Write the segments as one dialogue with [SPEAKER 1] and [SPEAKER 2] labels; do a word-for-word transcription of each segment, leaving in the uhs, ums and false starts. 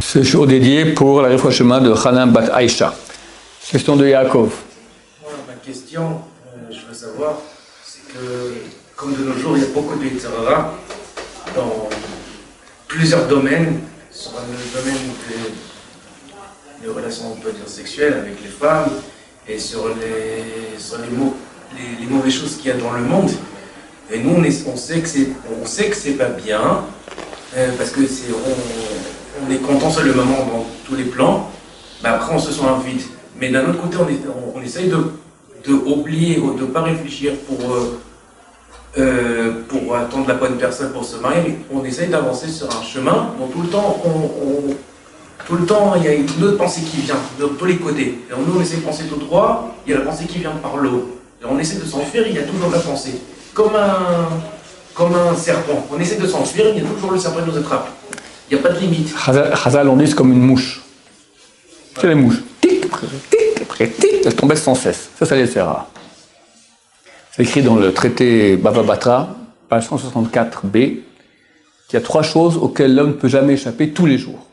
[SPEAKER 1] ce jour dédié pour la refouachement de Hanan Bat Aïcha. Question de Yaakov.
[SPEAKER 2] Moi, ma question, euh, je veux savoir, c'est que, comme de nos jours, il y a beaucoup de Yitzhara dans plusieurs domaines, sur le domaine des, des relations, on peut dire, sexuelles avec les femmes, et sur les, sur les, mots, les, les mauvaises choses qu'il y a dans le monde. Et nous, on, est, on sait que c'est, on sait que c'est pas bien, euh, parce que c'est, on, on est content sur le moment dans tous les plans, mais après on se sent un vide. Mais d'un autre côté, on, est, on, on essaye de, de oublier ou de ne pas réfléchir pour, euh, euh, pour attendre la bonne personne pour se marier, mais on essaye d'avancer sur un chemin dont tout le temps, on, on, tout le temps, il y a une autre pensée qui vient de tous les côtés. Et nous, on essaie de penser tout droit, il y a la pensée qui vient par l'eau. Et on essaie de s'enfuir, il y a toujours la pensée. Comme un, comme un serpent. On essaie de s'enfuir, il y a toujours le serpent qui nous attrape. Il n'y a pas de limite.
[SPEAKER 1] Chazal, on dit c'est comme une mouche. C'est les mouches. Tic, tic, après tic, elles tombaient sans cesse. Ça, ça les sert. C'est écrit dans le traité Bava Batra, page cent soixante-quatre b, qu'il y a trois choses auxquelles l'homme ne peut jamais échapper tous les jours.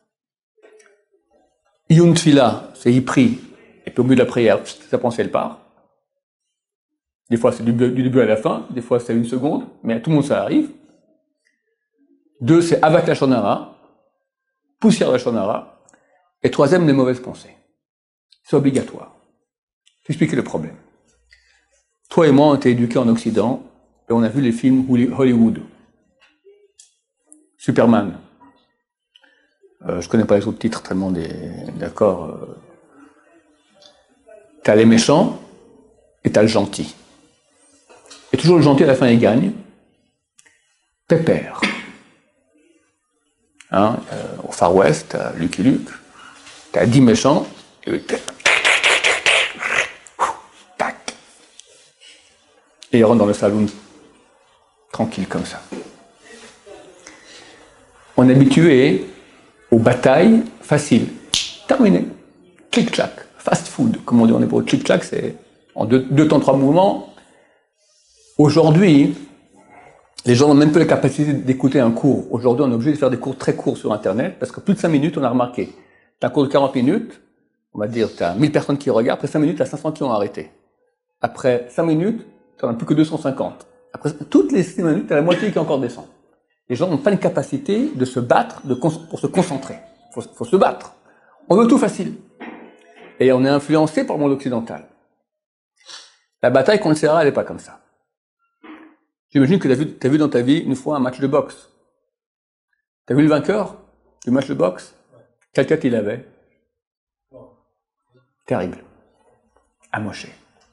[SPEAKER 1] Iyun Tfila, c'est y prie, et puis au milieu de la prière, sa pensée elle part. Des fois c'est du, du début à la fin, des fois c'est une seconde, mais à tout le monde ça arrive. Deux, c'est Avat la Shonara, poussière la Shonara. Et troisième, les mauvaises pensées. C'est obligatoire. Je vais expliquer le problème. Toi et moi, on a été éduqués en Occident, et on a vu les films Hollywood. Superman. Euh, je connais pas les autres titres tellement des... D'accord. Euh... T'as les méchants, et t'as le gentil. Et toujours le gentil, à la fin, il gagne. Pépère. Hein, euh, au Far West, t'as Lucky Luke. T'as dix méchants, et tac. Et ils rentrent dans le salon, tranquille comme ça. On est habitué aux batailles faciles. Terminé. Clic-clac. Fast food, comme on dit en hébreu. Clic-clac, c'est en deux, deux temps, trois mouvements. Aujourd'hui, les gens n'ont même pas la capacité d'écouter un cours. Aujourd'hui, on est obligé de faire des cours très courts sur Internet, parce que plus de cinq minutes, on a remarqué. T'as un cours de quarante minutes, on va dire, t'as mille personnes qui regardent, après cinq minutes, t'as cinq cents qui ont arrêté. Après cinq minutes, t'en as plus que deux cent cinquante. Après toutes les six minutes, t'as la moitié qui encore descend. Les gens n'ont pas une capacité de se battre, de pour se concentrer. Faut, faut se battre. On veut tout facile. Et on est influencé par le monde occidental. La bataille contre le Sahara, elle n'est pas comme ça. J'imagine que t'as vu, t'as vu dans ta vie une fois un match de boxe. T'as vu le vainqueur du match de boxe? Quelle tête il avait? Terrible. Amoché.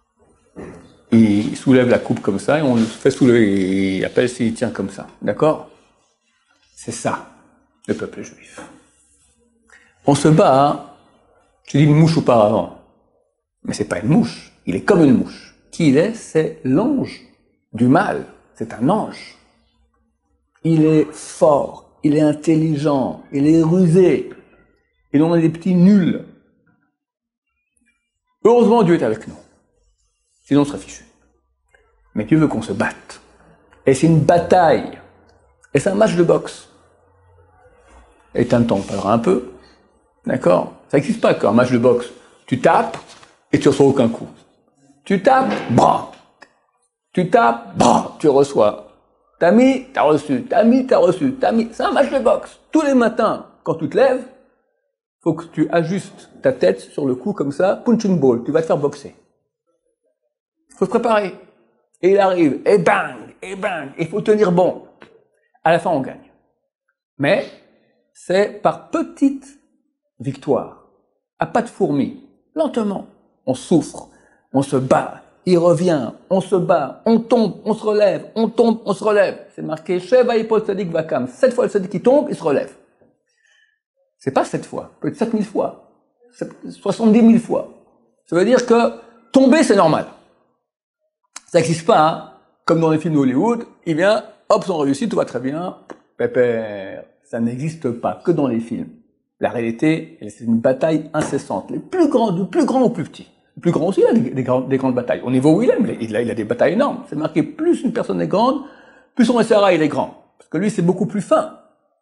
[SPEAKER 1] Il soulève la coupe comme ça et on le fait soulever et appelle s'il tient comme ça. D'accord? C'est ça, le peuple juif. On se bat, hein? J'ai dit une mouche auparavant. Mais c'est pas une mouche. Il est comme une mouche. Qui il est? C'est l'ange du mal. C'est un ange. Il est fort, il est intelligent, il est rusé. Et nous, on est des petits nuls. Heureusement, Dieu est avec nous. Sinon, on serait fichu. Mais Dieu veut qu'on se batte. Et c'est une bataille. Et c'est un match de boxe. Et t'as un temps, on parlera un peu. D'accord? Ça n'existe pas qu'un match de boxe. Tu tapes et tu ne reçois aucun coup. Tu tapes, bras. Tu tapes, bras, tu reçois. T'as mis, t'as reçu. T'as mis, t'as reçu. T'as mis. C'est un match de boxe. Tous les matins, quand tu te lèves, faut que tu ajustes ta tête sur le cou comme ça, punching ball, tu vas te faire boxer. Faut se préparer. Et il arrive, et bang, et bang, il faut tenir bon. À la fin, on gagne. Mais c'est par petites victoires, à pas de fourmis, lentement. On souffre, on se bat, il revient, on se bat, on tombe, on se relève, on tombe, on se relève. C'est marqué Sheva Yipol Tzadik Vakam. Sept fois le Tzadik qui tombe, il se relève. C'est pas sept fois, peut-être sept mille fois, soixante-dix mille fois. Ça veut dire que tomber, c'est normal. Ça n'existe pas, hein. Comme dans les films d'Hollywood, il vient, hop, on réussit, tout va très bien, pépère. Ça n'existe pas, que dans les films. La réalité, c'est une bataille incessante. Les plus grands, du plus grand au plus petit. Le plus grand aussi, il a des, des, grandes, des grandes batailles. Au niveau où il aime, il a, il a des batailles énormes. C'est marqué, plus une personne est grande, plus son S R A il est grand. Parce que lui, c'est beaucoup plus fin.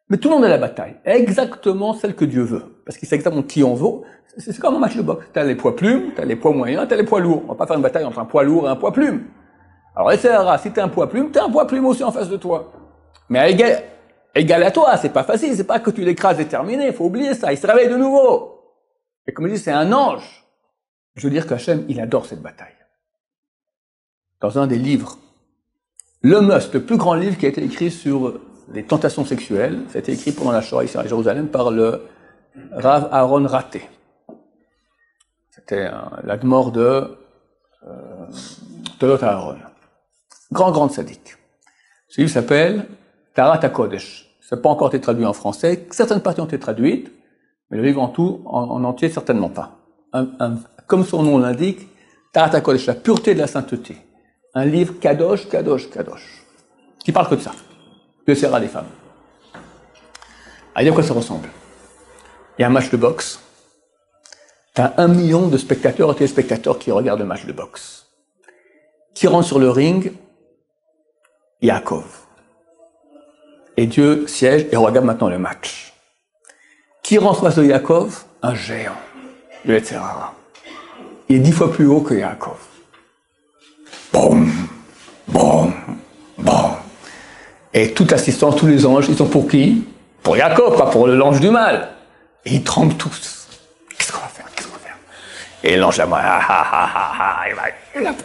[SPEAKER 1] Mais tout le monde a la bataille, exactement celle que Dieu veut, parce qu'il sait exactement qui on veut. C'est comme un match de boxe. T'as les poids plumes, t'as les poids moyens, t'as les poids lourds. On va pas faire une bataille entre un poids lourd et un poids plume. Alors, et cetera, si t'es un poids plume, t'es un poids plume aussi en face de toi. Mais à égal, égal à toi, c'est pas facile, c'est pas que tu l'écrases et terminé, faut oublier ça, il se réveille de nouveau. Et comme je dis, c'est un ange. Je veux dire qu'Hachem, il adore cette bataille. Dans un des livres, le must, le plus grand livre qui a été écrit sur les tentations sexuelles, ça a été écrit pendant la Shoah ici à Jérusalem par le Rav Aaron Raté. C'était l'admor de euh, Tolot Aaron. Grand, grand sadique. Ce livre s'appelle Tarat HaKodesh. Ça n'a pas encore été traduit en français. Certaines parties ont été traduites, mais le livre en tout, en, en entier, certainement pas. Un, un, comme son nom l'indique, Tarat HaKodesh, la pureté de la sainteté. Un livre Kadosh, Kadosh, Kadosh. Qui parle que de ça. Que sert des femmes. Alors, à quoi ça ressemble? Il y a un match de boxe. T'as un million de spectateurs et téléspectateurs qui regardent le match de boxe. Qui rentre sur le ring? Yaakov. Et Dieu siège et regarde maintenant le match. Qui rentre face de Yaakov? Un géant. Le Yetzer Hara. Il est dix fois plus haut que Yaakov. Boum, boum, boum. Et toute l'assistance, tous les anges, ils sont pour qui? Pour Yaakov, pas pour l'ange du mal. Et ils tremblent tous. Qu'est-ce qu'on va faire? Qu'est-ce qu'on va faire? Et l'ange là-bas, ah ah ah ah ah, il va, il va,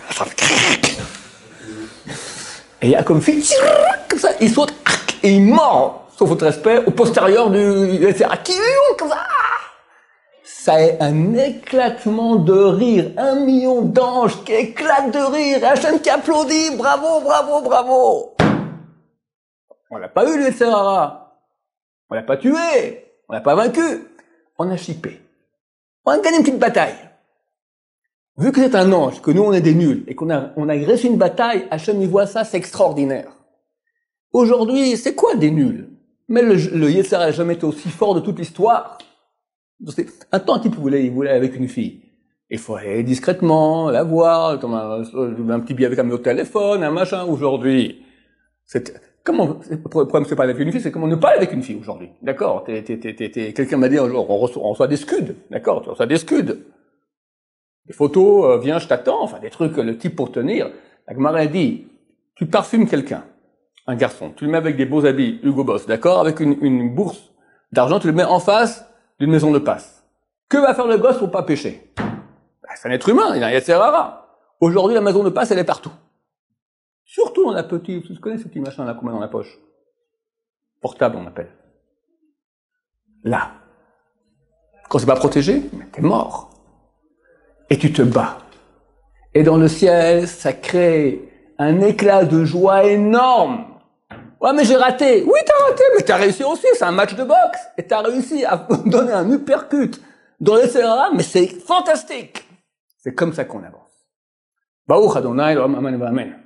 [SPEAKER 1] et Yaakov fait, comme ça, il saute, et il mord, sauf votre respect, au postérieur du Yetzer Hara, comme ça. Ça est un éclatement de rire, un million d'anges qui éclatent de rire, Hachem qui applaudit, bravo, bravo, bravo. On l'a pas eu le Yetzer Hara, on l'a pas tué, on l'a pas vaincu, on a chippé. On a gagné une petite bataille. Vu que c'est un ange, que nous on est des nuls, et qu'on a, on a réussi une bataille, Hachem y voit ça, c'est extraordinaire. Aujourd'hui, c'est quoi des nuls? Mais le, le Yetzer Hara n'a jamais été aussi fort de toute l'histoire. Un temps, un type voulait, il voulait avec une fille. Il faut aller discrètement, la voir, comme un, un petit billet avec un numéro de téléphone, un machin. Aujourd'hui, c'est, comment, le problème c'est pas avec une fille, c'est comment ne pas aller avec une fille aujourd'hui. D'accord? T'es, t'es, t'es, t'es, quelqu'un m'a dit un jour, on reçoit, on reçoit des scuds. D'accord? Tu reçois des scuds. Des photos, euh, viens, je t'attends, enfin, des trucs, le type pour tenir. La Gemara dit, tu parfumes quelqu'un, un garçon, tu le mets avec des beaux habits, Hugo Boss, d'accord? Avec une, une bourse d'argent, tu le mets en face d'une maison de passe. Que va faire le gosse pour pas pécher? Ben, c'est un être humain, il a un Yetzer Hara. Aujourd'hui, la maison de passe, elle est partout. Surtout dans la petite, tu connais ce petit machin là qu'on met dans la poche? Portable, on appelle. Là. Quand c'est pas protégé, t'es mort. Et tu te bats. Et dans le ciel, ça crée un éclat de joie énorme. Ouais, mais j'ai raté. Oui, t'as raté, mais t'as réussi aussi. C'est un match de boxe. Et t'as réussi à donner un uppercut dans le Yetzer Hara, mais c'est fantastique. C'est comme ça qu'on avance. Baruch Adonai, Amen, Amen.